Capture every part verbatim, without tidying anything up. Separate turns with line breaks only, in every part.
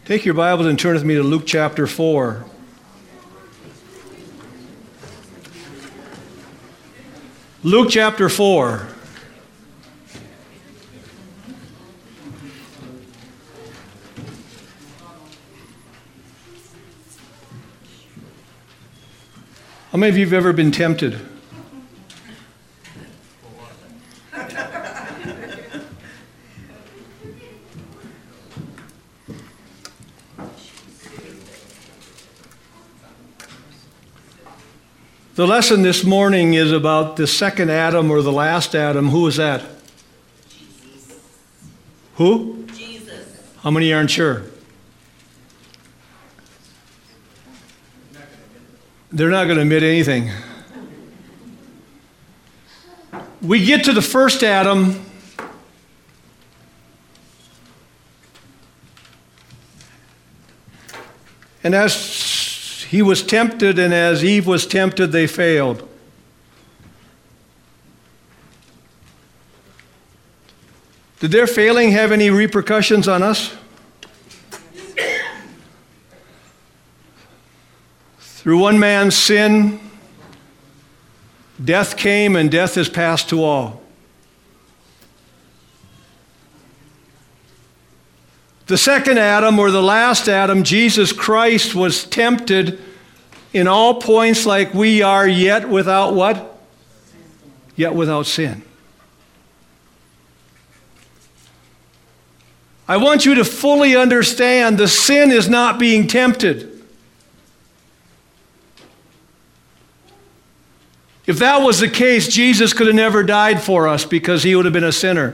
Take your Bibles and turn with me to Luke chapter four. Luke chapter four. How many of you have ever been tempted? The lesson this morning is about the second Adam or the last Adam. Who is that?
Jesus.
Who?
Jesus.
How many aren't sure? They're not going to admit anything. We get to the first Adam, and as he was tempted, and as Eve was tempted, they failed. Did their failing have any repercussions on us? Through one man's sin, death came, and death has passed to all. The second Adam, or the last Adam, Jesus Christ, was tempted in all points like we are, yet without what? Yet without sin. I want you to fully understand the sin is not being tempted. If that was the case, Jesus could have never died for us because he would have been a sinner.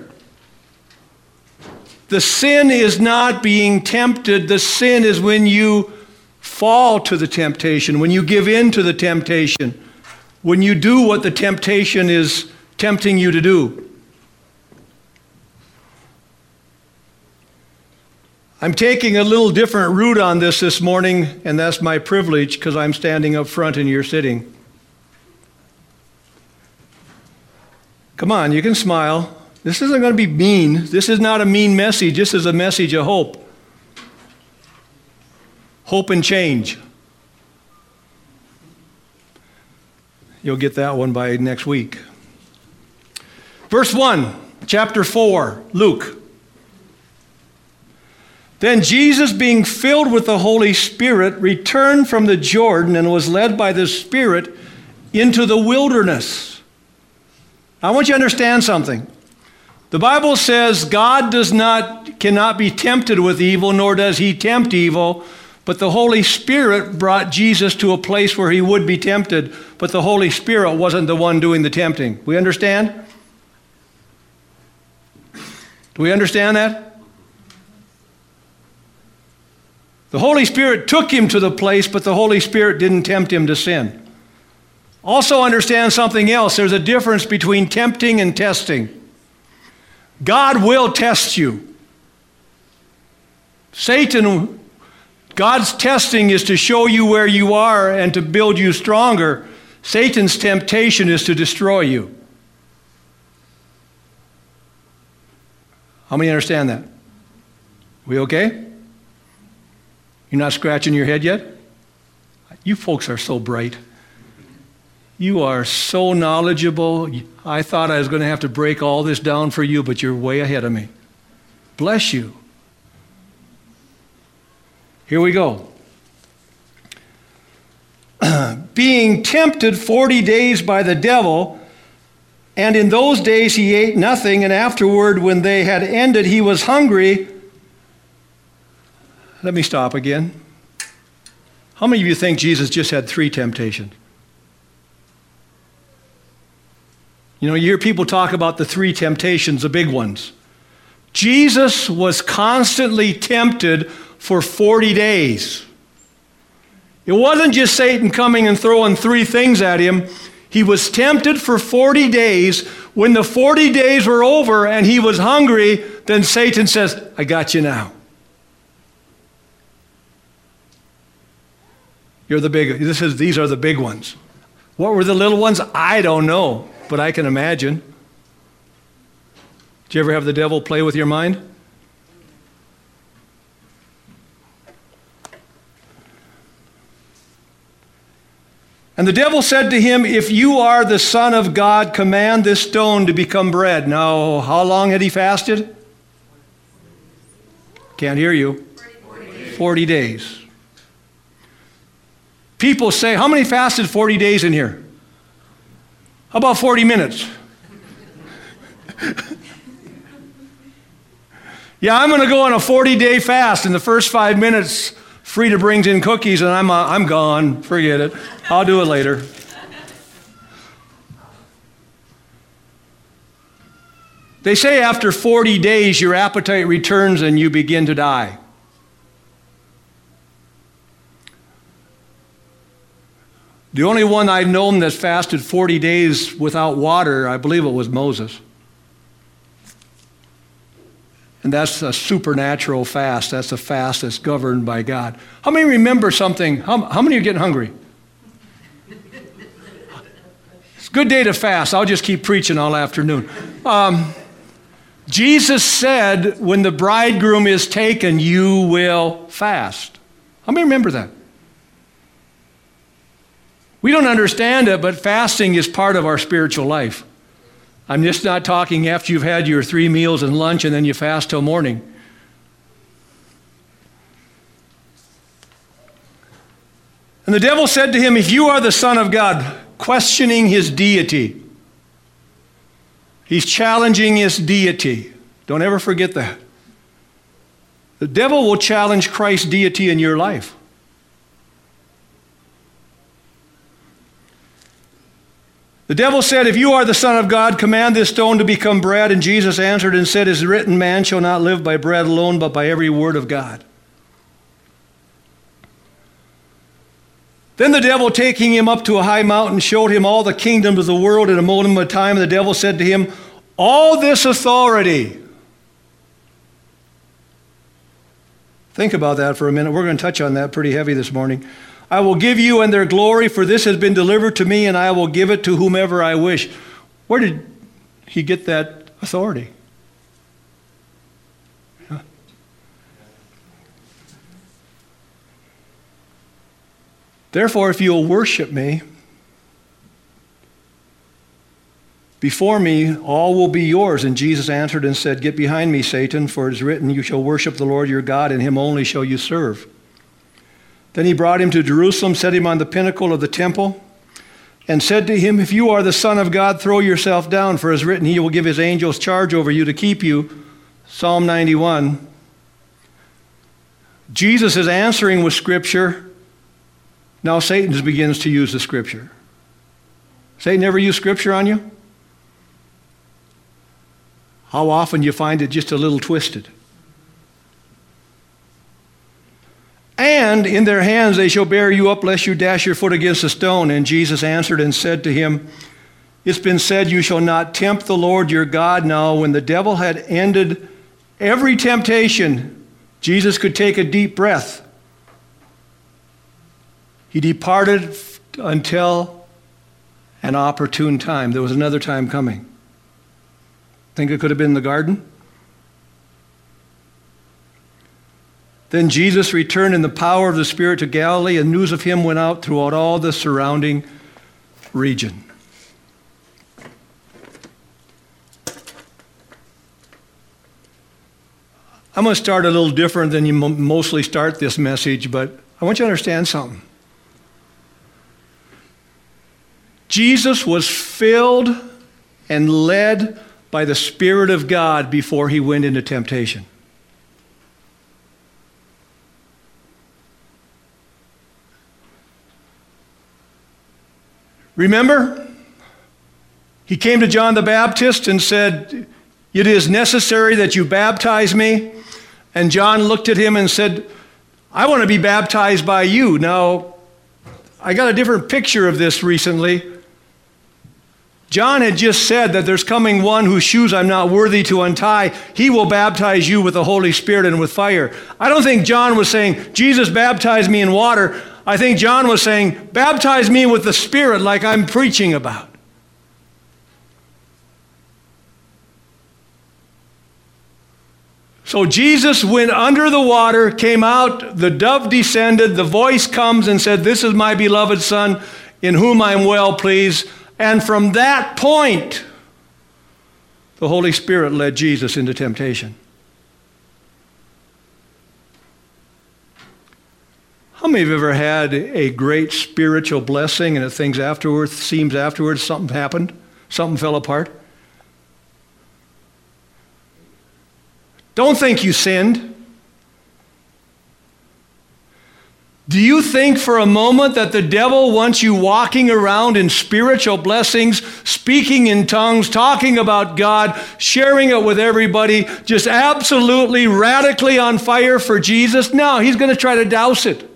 The sin is not being tempted. The sin is when you fall to the temptation, when you give in to the temptation, when you do what the temptation is tempting you to do. I'm taking a little different route on this this morning, and that's my privilege because I'm standing up front and you're sitting. Come on, you can smile. This isn't going to be mean. This is not a mean message. This is a message of hope. Hope and change. You'll get that one by next week. Verse one, chapter four, Luke. Then Jesus, being filled with the Holy Spirit, returned from the Jordan and was led by the Spirit into the wilderness. I want you to understand something. The Bible says God does not, cannot be tempted with evil, nor does he tempt evil, but the Holy Spirit brought Jesus to a place where he would be tempted, but the Holy Spirit wasn't the one doing the tempting. We understand? Do we understand that? The Holy Spirit took him to the place, but the Holy Spirit didn't tempt him to sin. Also understand something else. There's a difference between tempting and testing. God will test you. Satan, God's testing is to show you where you are and to build you stronger. Satan's temptation is to destroy you. How many understand that? We okay? You're not scratching your head yet? You folks are so bright. You are so knowledgeable. I thought I was going to have to break all this down for you, but you're way ahead of me. Bless you. Here we go. Being tempted forty days by the devil, and in those days he ate nothing, and afterward, when they had ended, he was hungry. Let me stop again. How many of you think Jesus just had three temptations? You know, you hear people talk about the three temptations, the big ones. Jesus was constantly tempted for forty days. It wasn't just Satan coming and throwing three things at him. He was tempted for forty days. When the forty days were over and he was hungry, then Satan says, I got you now. You're the big, this is, these are the big ones. What were the little ones? I don't know, but I can imagine. Did you ever have the devil play with your mind? And the devil said to him, if you are the Son of God, command this stone to become bread. Now, how long had he fasted? Can't hear you.
forty days.
forty days. People say, how many fasted forty days in here? How about forty minutes? Yeah, I'm going to go on a forty-day fast. In the first five minutes, Frida brings in cookies, and I'm, uh, I'm gone. Forget it. I'll do it later. They say after forty days, your appetite returns and you begin to die. The only one I've known that's fasted forty days without water, I believe it was Moses. And that's a supernatural fast. That's a fast that's governed by God. How many remember something? How, how many are getting hungry? It's a good day to fast. I'll just keep preaching all afternoon. Um, Jesus said, when the bridegroom is taken, you will fast. How many remember that? We don't understand it, but fasting is part of our spiritual life. I'm just not talking after you've had your three meals and lunch and then you fast till morning. And the devil said to him, if you are the Son of God, questioning his deity. He's challenging his deity. Don't ever forget that. The devil will challenge Christ's deity in your life. The devil said, if you are the Son of God, command this stone to become bread. And Jesus answered and said, it is written, man shall not live by bread alone, but by every word of God. Then the devil, taking him up to a high mountain, showed him all the kingdoms of the world in a moment of time. And the devil said to him, all this authority. Think about that for a minute. We're going to touch on that pretty heavy this morning. I will give you and their glory, for this has been delivered to me, and I will give it to whomever I wish. Where did he get that authority? Huh? Therefore, if you will worship me, before me all will be yours. And Jesus answered and said, get behind me, Satan, for it is written, you shall worship the Lord your God, and him only shall you serve. Then he brought him to Jerusalem, set him on the pinnacle of the temple, and said to him, if you are the Son of God, throw yourself down, for it is written, he will give his angels charge over you to keep you. Psalm ninety-one. Jesus is answering with Scripture. Now Satan begins to use the Scripture. Satan ever used Scripture on you? How often do you find it just a little twisted? And in their hands they shall bear you up, lest you dash your foot against a stone. And Jesus answered and said to him, it's been said, you shall not tempt the Lord your God. Now, when the devil had ended every temptation, Jesus could take a deep breath. He departed until an opportune time. There was another time coming. Think it could have been in the garden? Then Jesus returned in the power of the Spirit to Galilee, and news of him went out throughout all the surrounding region. I'm going to start a little different than you mostly start this message, but I want you to understand something. Jesus was filled and led by the Spirit of God before he went into temptation. Remember? He came to John the Baptist and said, it is necessary that you baptize me. And John looked at him and said, I want to be baptized by you. Now, I got a different picture of this recently. John had just said that there's coming one whose shoes I'm not worthy to untie. He will baptize you with the Holy Spirit and with fire. I don't think John was saying, Jesus baptized me in water. I think John was saying, baptize me with the Spirit like I'm preaching about. So Jesus went under the water, came out, the dove descended, the voice comes and said, this is my beloved Son, in whom I'm well pleased. And from that point, the Holy Spirit led Jesus into temptation. How many of you have ever had a great spiritual blessing and it things afterwards, seems afterwards something happened, something fell apart? Don't think you sinned. Do you think for a moment that the devil wants you walking around in spiritual blessings, speaking in tongues, talking about God, sharing it with everybody, just absolutely radically on fire for Jesus? No, he's going to try to douse it.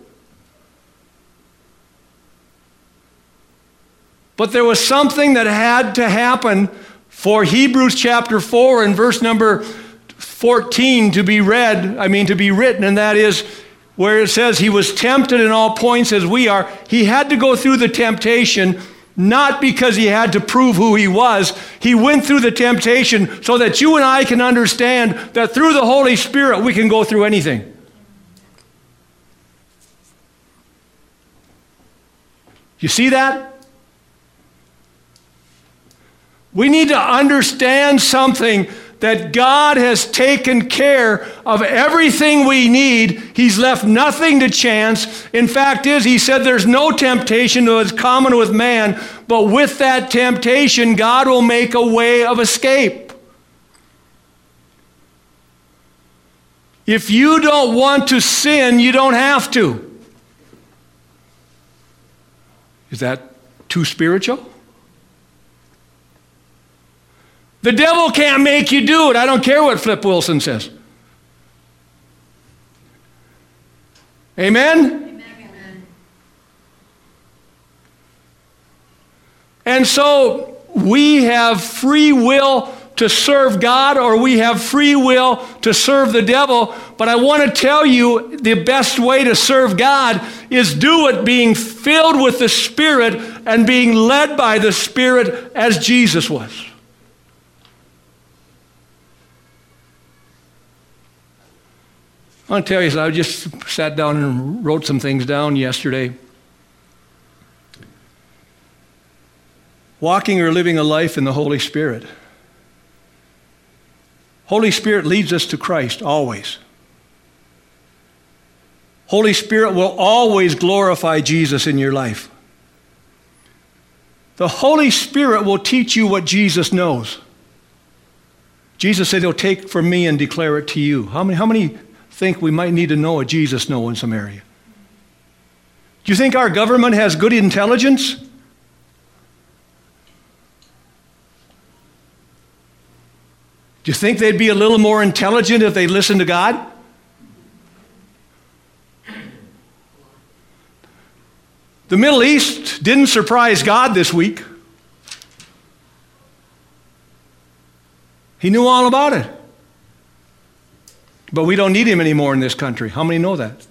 But there was something that had to happen for Hebrews chapter four and verse number fourteen to be read, I mean to be written, and that is where it says he was tempted in all points as we are. He had to go through the temptation not because he had to prove who he was. He went through the temptation so that you and I can understand that through the Holy Spirit we can go through anything. You see that? We need to understand something, that God has taken care of everything we need. He's left nothing to chance. In fact is, he said there's no temptation that is common with man, but with that temptation, God will make a way of escape. If you don't want to sin, you don't have to. Is that too spiritual? The devil can't make you do it. I don't care what Flip Wilson says. Amen?
Amen.
And so we have free will to serve God, or we have free will to serve the devil. But I want to tell you, the best way to serve God is do it being filled with the Spirit and being led by the Spirit as Jesus was. I want to tell you, I just sat down and wrote some things down yesterday. Walking or living a life in the Holy Spirit. Holy Spirit leads us to Christ, always. Holy Spirit will always glorify Jesus in your life. The Holy Spirit will teach you what Jesus knows. Jesus said he'll take from me and declare it to you. How many, how many think we might need to know what Jesus knows in some area? Do you think our government has good intelligence? Do you think they'd be a little more intelligent if they listened to God? The Middle East didn't surprise God this week. He knew all about it. But we don't need him anymore in this country. How many know that?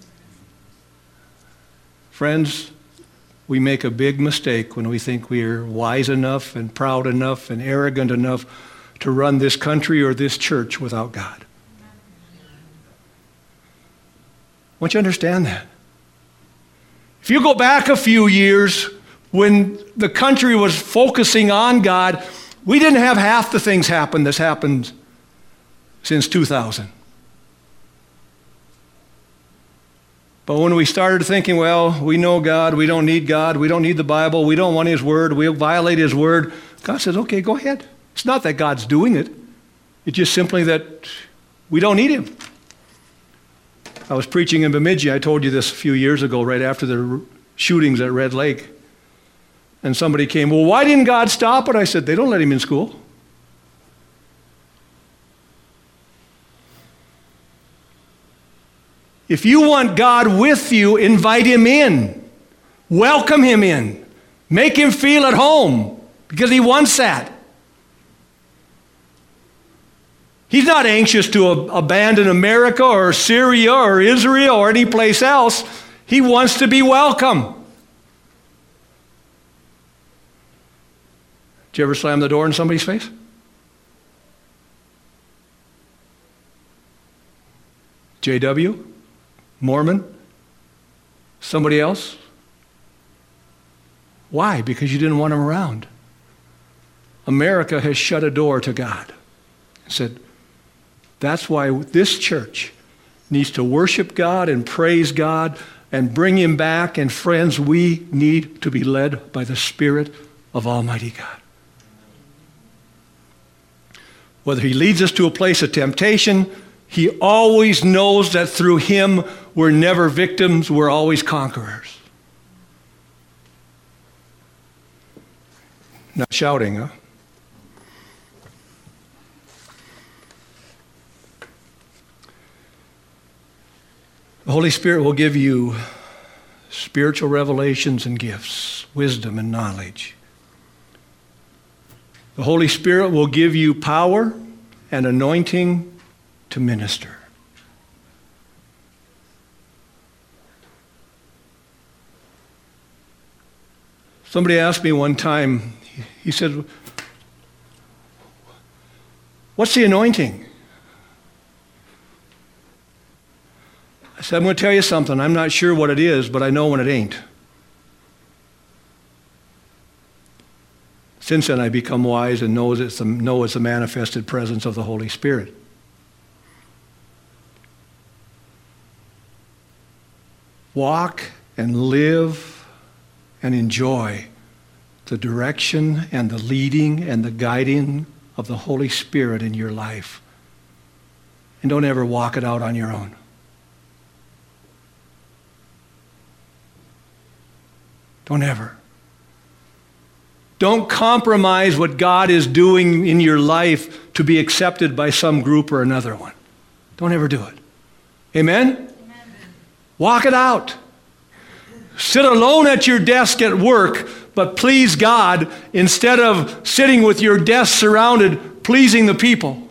Friends, we make a big mistake when we think we are wise enough and proud enough and arrogant enough to run this country or this church without God. I want you to understand that. If you go back a few years when the country was focusing on God, we didn't have half the things happen that's happened since two thousand. But when we started thinking, well, we know God, we don't need God, we don't need the Bible, we don't want his word, we'll violate his word, God says, okay, go ahead. It's not that God's doing it. It's just simply that we don't need him. I was preaching in Bemidji. I told you this a few years ago, right after the shootings at Red Lake. And somebody came, well, why didn't God stop it? I said, they don't let him in school. If you want God with you, invite him in. Welcome him in. Make him feel at home, because he wants that. He's not anxious to ab- abandon America or Syria or Israel or any place else. He wants to be welcome. Did you ever slam the door in somebody's face? J W? Mormon? Somebody else? Why? Because you didn't want them around. America has shut a door to God. Said, that's why this church needs to worship God and praise God and bring Him back. And friends, we need to be led by the Spirit of Almighty God. Whether He leads us to a place of temptation, He always knows that through Him we're never victims, we're always conquerors. Not shouting, huh? The Holy Spirit will give you spiritual revelations and gifts, wisdom and knowledge. The Holy Spirit will give you power and anointing to minister. Somebody asked me one time, he said, what's the anointing? I said, I'm going to tell you something. I'm not sure what it is, but I know when it ain't. Since then, I become wise and know it's the, know it's the manifested presence of the Holy Spirit. Walk and live and enjoy the direction and the leading and the guiding of the Holy Spirit in your life. And don't ever walk it out on your own. Don't ever. Don't compromise what God is doing in your life to be accepted by some group or another one. Don't ever do it. Amen? Amen. Walk it out. Sit alone at your desk at work, but please God instead of sitting with your desk surrounded, pleasing the people.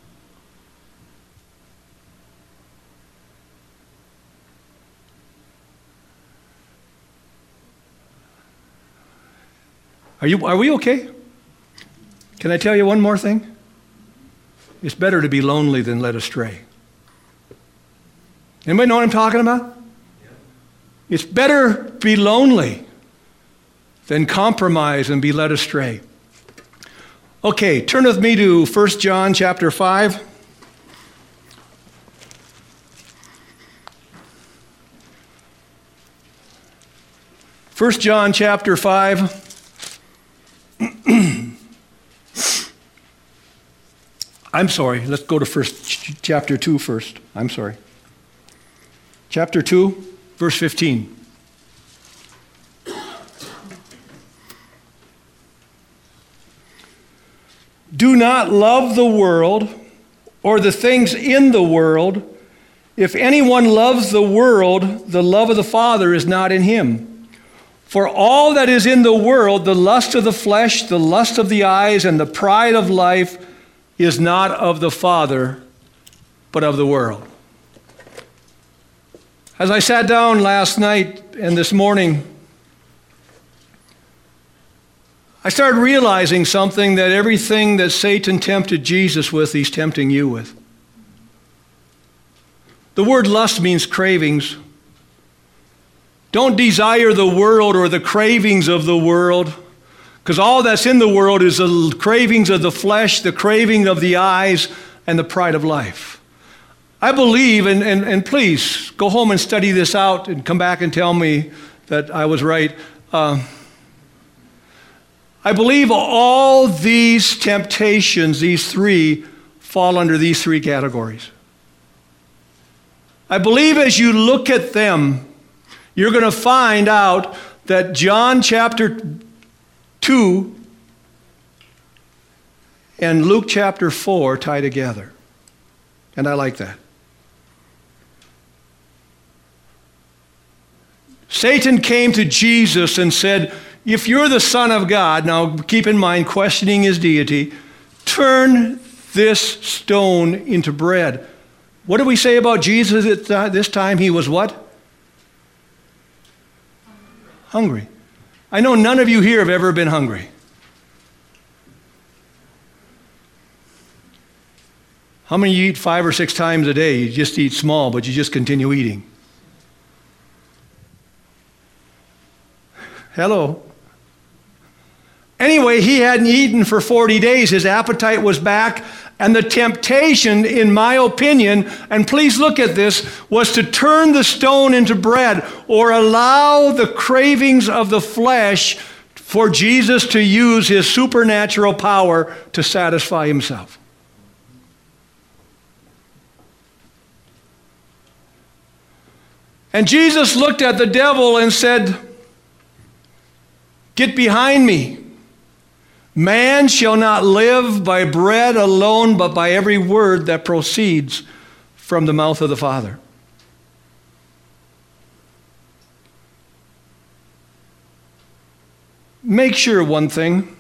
Are you, are we okay? Can I tell you one more thing? It's better to be lonely than led astray. Anybody know what I'm talking about? It's better to be lonely than compromise and be led astray. Okay, turn with me to First John chapter five. First John chapter five. I'm sorry, let's go to first ch- chapter two first. I'm sorry. Chapter two, verse fifteen. Do not love the world or the things in the world. If anyone loves the world, the love of the Father is not in him. For all that is in the world, the lust of the flesh, the lust of the eyes, and the pride of life is not of the Father, but of the world. As I sat down last night and this morning, I started realizing something, that everything that Satan tempted Jesus with, he's tempting you with. The word lust means cravings. Don't desire the world or the cravings of the world, because all that's in the world is the cravings of the flesh, the craving of the eyes, and the pride of life. I believe, and, and, and please go home and study this out and come back and tell me that I was right. Uh, I believe all these temptations, these three, fall under these three categories. I believe as you look at them, you're going to find out that John chapter two and Luke chapter four tie together. And I like that. Satan came to Jesus and said, if you're the Son of God, now keep in mind questioning his deity, turn this stone into bread. What did we say about Jesus at this time? He was what? Hungry. I know none of you here have ever been hungry. How many of you eat five or six times a day? You just eat small, but you just continue eating. Hello. Anyway, he hadn't eaten for forty days. His appetite was back. And the temptation, in my opinion, and please look at this, was to turn the stone into bread or allow the cravings of the flesh for Jesus to use his supernatural power to satisfy himself. And Jesus looked at the devil and said, "Get behind me. Man shall not live by bread alone, but by every word that proceeds from the mouth of the Father." Make sure one thing.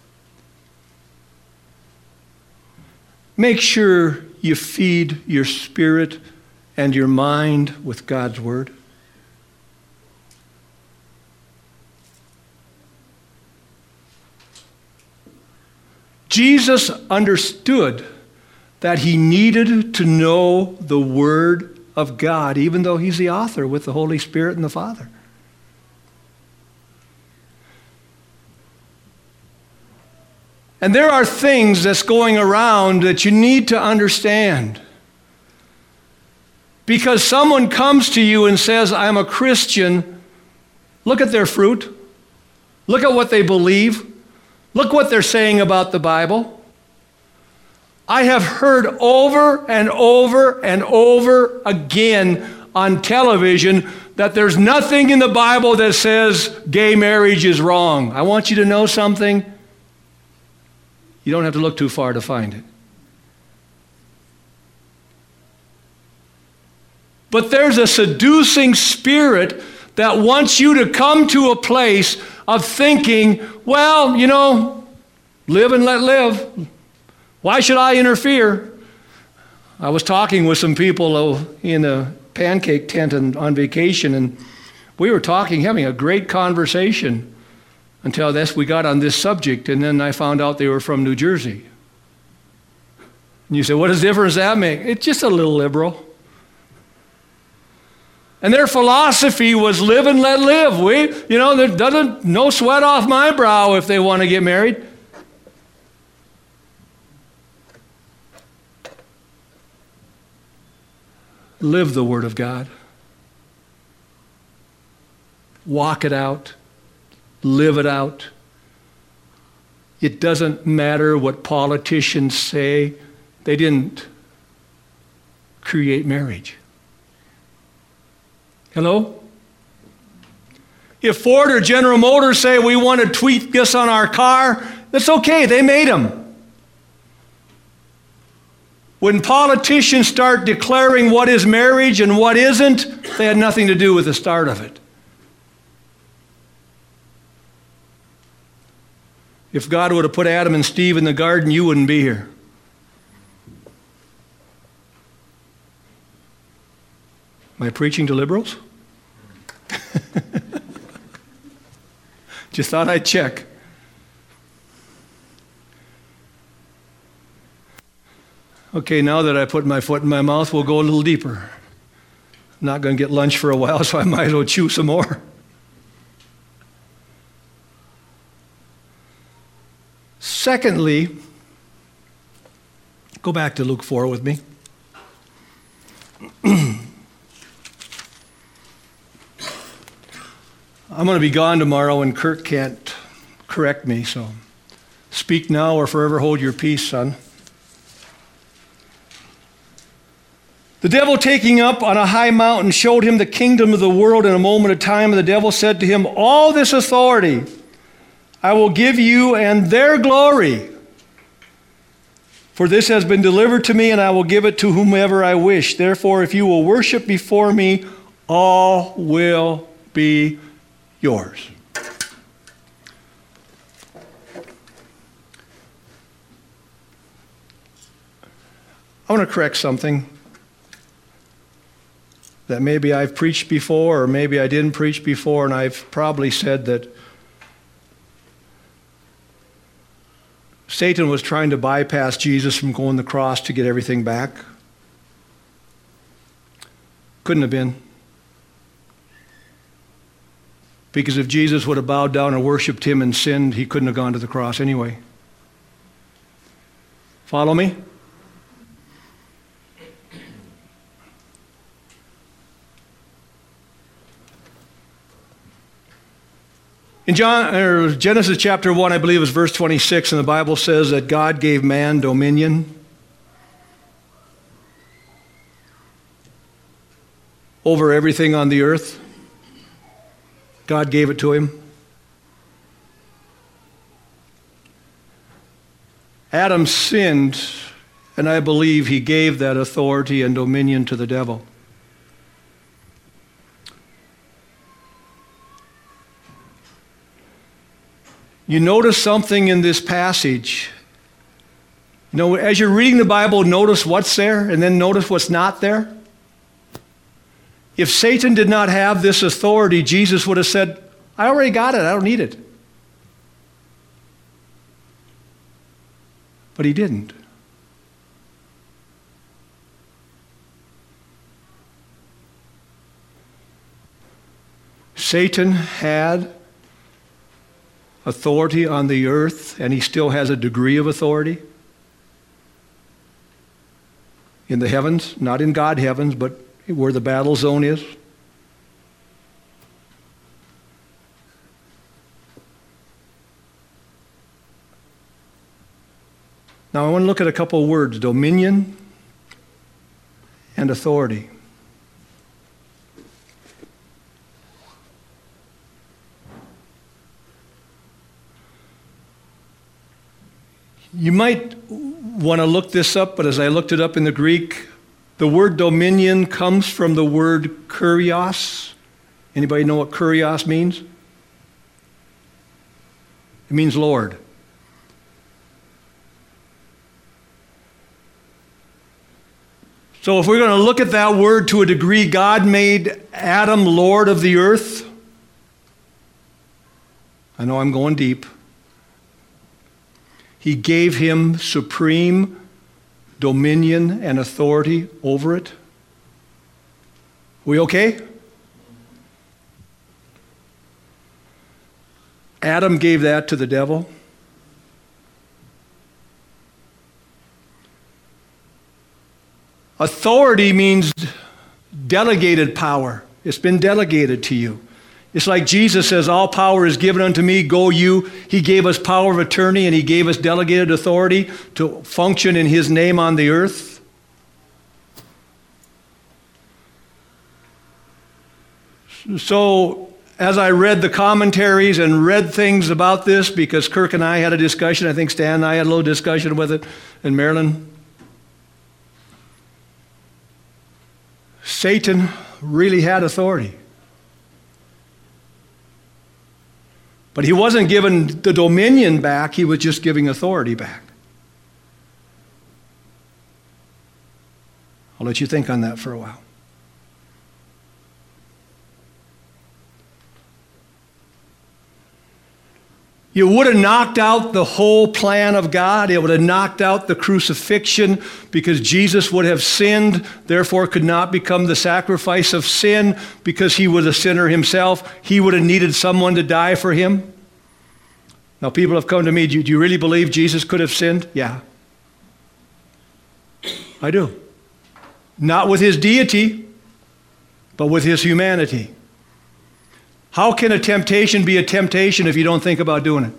Make sure you feed your spirit and your mind with God's word. Jesus understood that he needed to know the Word of God, even though he's the author with the Holy Spirit and the Father. And there are things that's going around that you need to understand. Because someone comes to you and says, "I'm a Christian," look at their fruit. Look at what they believe. Look what they're saying about the Bible. I have heard over and over and over again on television that there's nothing in the Bible that says gay marriage is wrong. I want you to know something. You don't have to look too far to find it. But there's a seducing spirit that wants you to come to a place of thinking, well, you know, live and let live. Why should I interfere? I was talking with some people in a pancake tent and on vacation, and we were talking, having a great conversation until this, we got on this subject, and then I found out they were from New Jersey. And you say, what does difference that make? It's just a little liberal. And their philosophy was live and let live. We, you know, there doesn't, no sweat off my brow if they want to get married. Live the Word of God. Walk it out. Live it out. It doesn't matter what politicians say. They didn't create marriage. Hello? If Ford or General Motors say we want to tweak this on our car, that's okay. They made them. When politicians start declaring what is marriage and what isn't, they had nothing to do with the start of it. If God would have put Adam and Steve in the garden, you wouldn't be here. Am I preaching to liberals? Just thought I'd check. Okay, now that I put my foot in my mouth, we'll go a little deeper. I'm not going to get lunch for a while, so I might as well chew some more. Secondly, go back to Luke four with me. I'm going to be gone tomorrow and Kirk can't correct me, so speak now or forever hold your peace, son. The devil taking up on a high mountain showed him the kingdom of the world in a moment of time, and the devil said to him, all this authority I will give you and their glory, for this has been delivered to me, and I will give it to whomever I wish. Therefore, if you will worship before me, all will be yours. I want to correct something that maybe I've preached before or maybe I didn't preach before, and I've probably said that Satan was trying to bypass Jesus from going to the cross to get everything back. Couldn't have been. Because if Jesus would have bowed down and worshiped him and sinned, he couldn't have gone to the cross anyway. Follow me? In John, or Genesis chapter one, I believe it's verse twenty-six, and the Bible says that God gave man dominion over everything on the earth. God gave it to him. Adam sinned, and I believe he gave that authority and dominion to the devil. You notice something in this passage. You know, as you're reading the Bible, notice what's there and then notice what's not there. If Satan did not have this authority, Jesus would have said, I already got it, I don't need it. But he didn't. Satan had authority on the earth, and he still has a degree of authority in the heavens, not in God heavens, but where the battle zone is. Now I want to look at a couple of words, dominion and authority. You might want to look this up, but as I looked it up in the Greek, the word dominion comes from the word kurios. Anybody know what kurios means? It means Lord. So if we're going to look at that word to a degree, God made Adam Lord of the earth. I know I'm going deep. He gave him supreme dominion and authority over it. We okay? Adam gave that to the devil. Authority means delegated power. It's been delegated to you. It's like Jesus says, all power is given unto me, go you. He gave us power of attorney and he gave us delegated authority to function in his name on the earth. So as I read the commentaries and read things about this, because Kirk and I had a discussion, I think Stan and I had a little discussion with it, and Marilyn, Satan really had authority. But he wasn't given the dominion back, he was just giving authority back. I'll let you think on that for a while. You would have knocked out the whole plan of God. It would have knocked out the crucifixion because Jesus would have sinned, therefore could not become the sacrifice of sin because he was a sinner himself. He would have needed someone to die for him. Now people have come to me, do you really believe Jesus could have sinned? Yeah. I do. Not with his deity, but with his humanity. How can a temptation be a temptation if you don't think about doing it?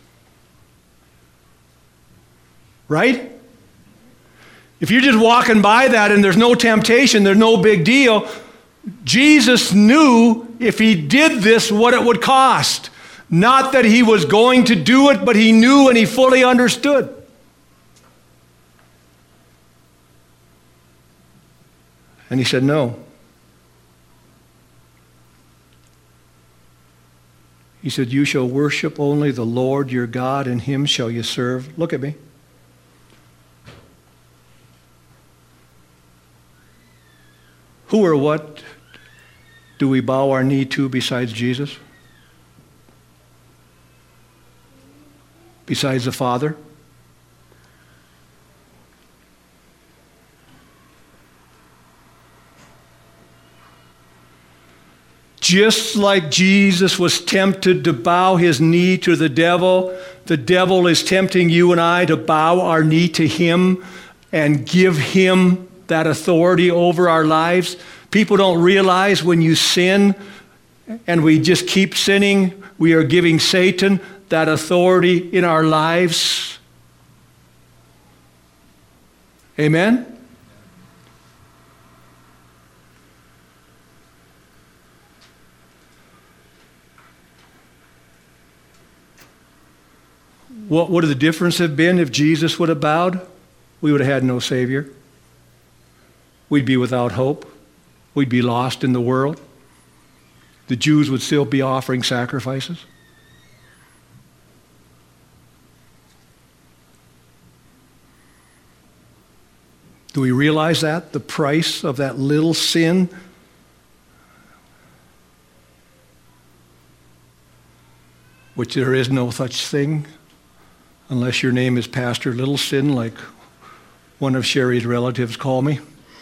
Right? If you're just walking by that and there's no temptation, there's no big deal. Jesus knew if he did this what it would cost. Not that he was going to do it, but he knew and he fully understood. And he said, no. He said, you shall worship only the Lord your God, and him shall you serve. Look at me. Who or what do we bow our knee to besides Jesus? Besides the Father? Just like Jesus was tempted to bow his knee to the devil, the devil is tempting you and I to bow our knee to him and give him that authority over our lives. People don't realize when you sin and we just keep sinning, we are giving Satan that authority in our lives. Amen? What would the difference have been if Jesus would have bowed? We would have had no Savior. We'd be without hope. We'd be lost in the world. The Jews would still be offering sacrifices. Do we realize that? The price of that little sin? Which there is no such thing unless your name is Pastor Little Sin, like one of Sherry's relatives call me.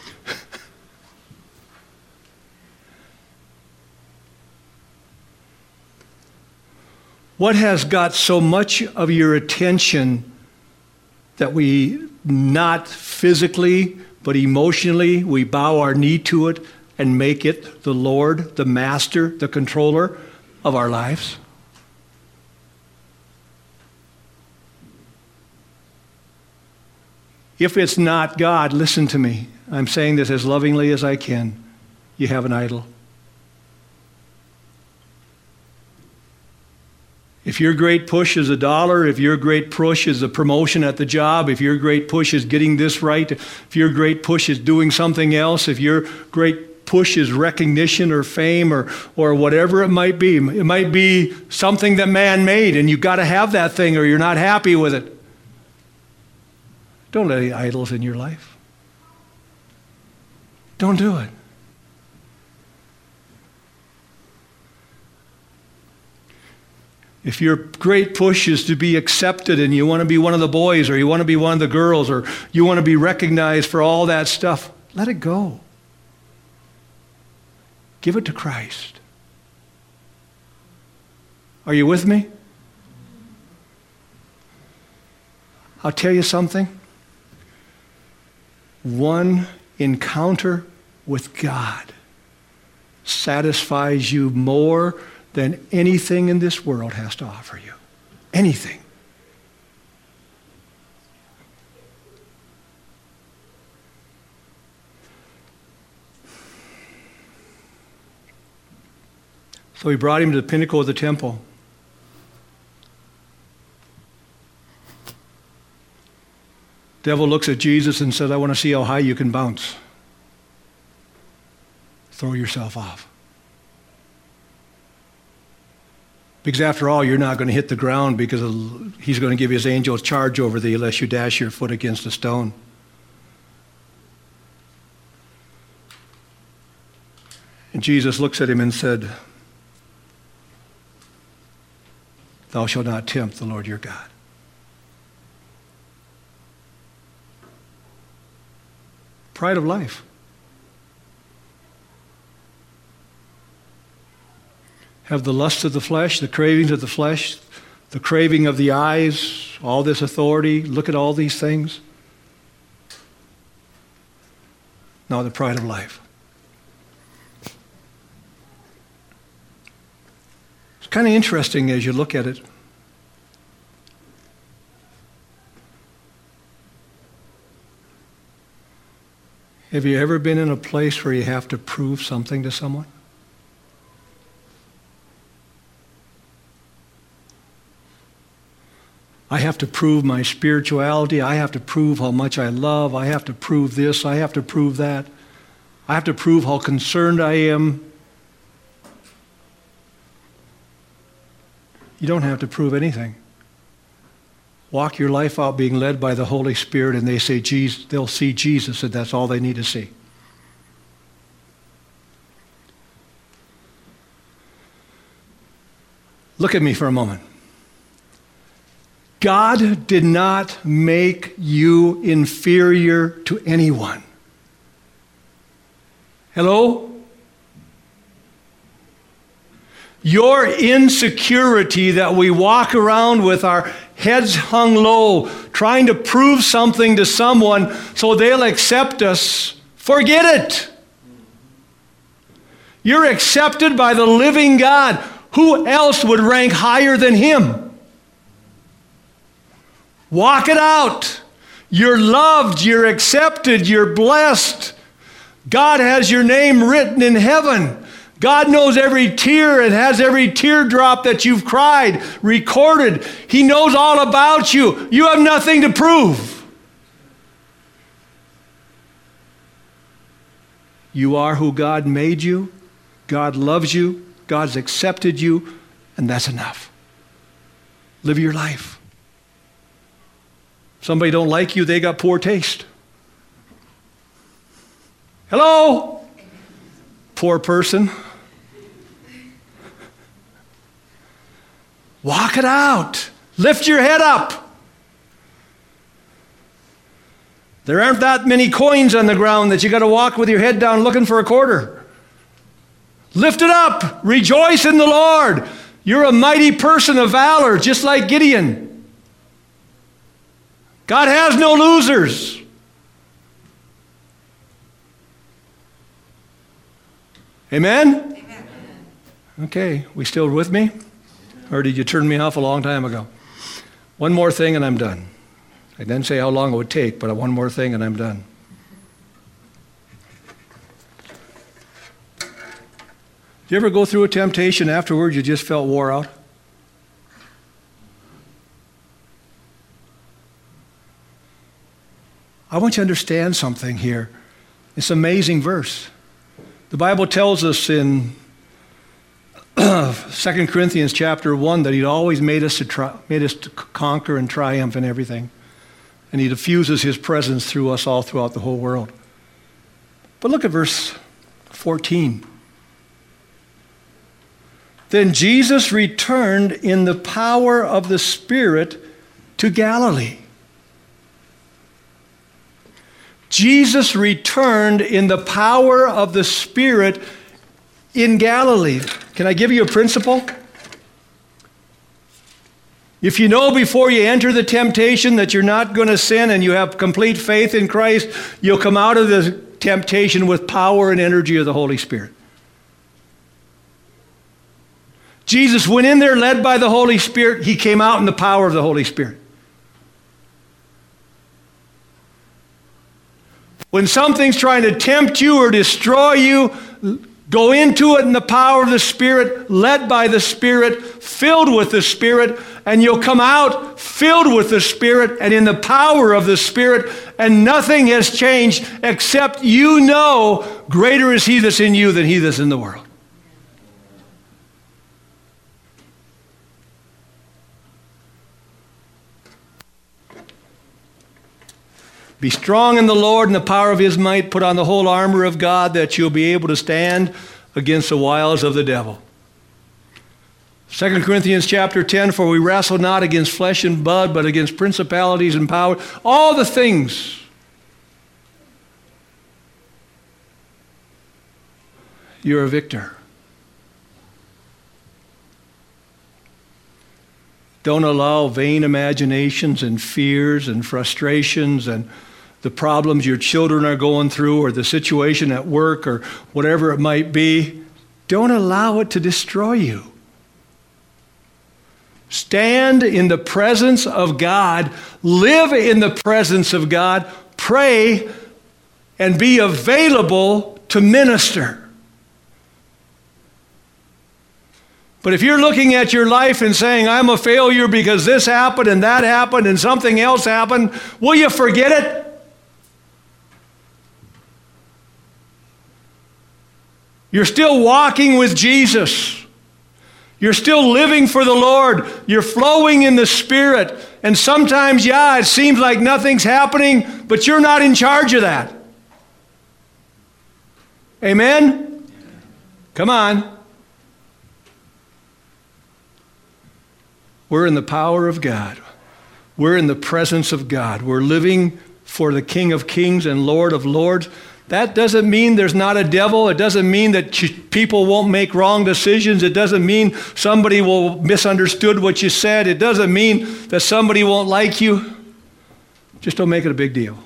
What has got so much of your attention that we, not physically, but emotionally, we bow our knee to it and make it the Lord, the Master, the controller of our lives? If it's not God, listen to me. I'm saying this as lovingly as I can. You have an idol. If your great push is a dollar, if your great push is a promotion at the job, if your great push is getting this right, if your great push is doing something else, if your great push is recognition or fame or, or whatever it might be, it might be something that man made and you've got to have that thing or you're not happy with it. Don't let any idols in your life. Don't do it. If your great push is to be accepted and you want to be one of the boys or you want to be one of the girls or you want to be recognized for all that stuff, let it go. Give it to Christ. Are you with me? I'll tell you something. One encounter with God satisfies you more than anything in this world has to offer you. Anything. So he brought him to the pinnacle of the temple. Devil looks at Jesus and says, I want to see how high you can bounce. Throw yourself off. Because after all, you're not going to hit the ground because he's going to give his angels charge over thee unless you dash your foot against a stone. And Jesus looks at him and said, Thou shalt not tempt the Lord your God. Pride of life. Have the lust of the flesh, the cravings of the flesh, the craving of the eyes, all this authority. Look at all these things. Now the pride of life. It's kind of interesting as you look at it. Have you ever been in a place where you have to prove something to someone? I have to prove my spirituality. I have to prove how much I love. I have to prove this. I have to prove that. I have to prove how concerned I am. You don't have to prove anything. Walk your life out being led by the Holy Spirit, and they say Jesus, they'll see Jesus, and that's all they need to see. Look at me for a moment. God did not make you inferior to anyone. Hello? Your insecurity that we walk around with our heads hung low, trying to prove something to someone so they'll accept us, forget it. You're accepted by the living God. Who else would rank higher than Him? Walk it out. You're loved, you're accepted, you're blessed. God has your name written in heaven. God knows every tear and has every teardrop that you've cried recorded. He knows all about you. You have nothing to prove. You are who God made you. God loves you. God's accepted you. And that's enough. Live your life. Somebody don't like you, they got poor taste. Hello? Poor person. Walk it out. Lift your head up. There aren't that many coins on the ground that you got to walk with your head down looking for a quarter. Lift it up. Rejoice in the Lord. You're a mighty person of valor, just like Gideon. God has no losers. Amen? Amen? Okay, we still with me? Or did you turn me off a long time ago? One more thing and I'm done. I didn't say how long it would take, but one more thing and I'm done. Did you ever go through a temptation afterwards you just felt wore out? I want you to understand something here. It's an amazing verse. The Bible tells us in Second Corinthians chapter one that He'd always made us to try, made us to conquer and triumph in everything. And He diffuses His presence through us all throughout the whole world. But look at verse fourteen. Then Jesus returned in the power of the Spirit to Galilee. Jesus returned in the power of the Spirit in Galilee. Can I give you a principle? If you know before you enter the temptation that you're not going to sin and you have complete faith in Christ, you'll come out of the temptation with power and energy of the Holy Spirit. Jesus went in there led by the Holy Spirit. He came out in the power of the Holy Spirit. When something's trying to tempt you or destroy you, go into it in the power of the Spirit, led by the Spirit, filled with the Spirit, and you'll come out filled with the Spirit and in the power of the Spirit, and nothing has changed except you know greater is He that's in you than he that's in the world. Be strong in the Lord and the power of His might. Put on the whole armor of God that you'll be able to stand against the wiles of the devil. Second Corinthians chapter ten, for we wrestle not against flesh and blood, but against principalities and powers. All the things. You're a victor. Don't allow vain imaginations and fears and frustrations and the problems your children are going through or the situation at work or whatever it might be. Don't allow it to destroy you. Stand in the presence of God. Live in the presence of God. Pray and be available to minister. But if you're looking at your life and saying, I'm a failure because this happened and that happened and something else happened, will you forget it? You're still walking with Jesus. You're still living for the Lord. You're flowing in the Spirit. And sometimes, yeah, it seems like nothing's happening, but you're not in charge of that. Amen? Come on. We're in the power of God. We're in the presence of God. We're living for the King of Kings and Lord of Lords. That doesn't mean there's not a devil. It doesn't mean that people won't make wrong decisions. It doesn't mean somebody will misunderstood what you said. It doesn't mean that somebody won't like you. Just don't make it a big deal.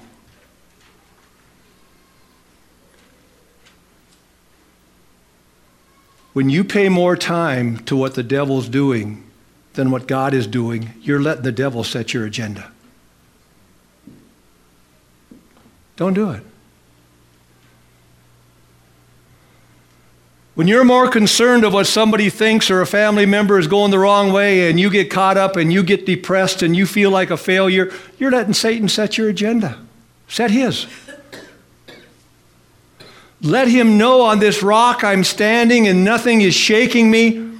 When you pay more time to what the devil's doing than what God is doing, you're letting the devil set your agenda. Don't do it. When you're more concerned of what somebody thinks or a family member is going the wrong way and you get caught up and you get depressed and you feel like a failure, you're letting Satan set your agenda. Set his. Let him know, on this rock I'm standing and nothing is shaking me.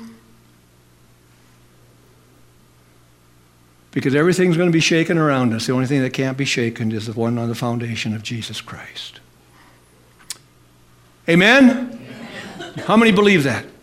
Because everything's going to be shaken around us. The only thing that can't be shaken is the one on the foundation of Jesus Christ. Amen? Amen. How many believe that?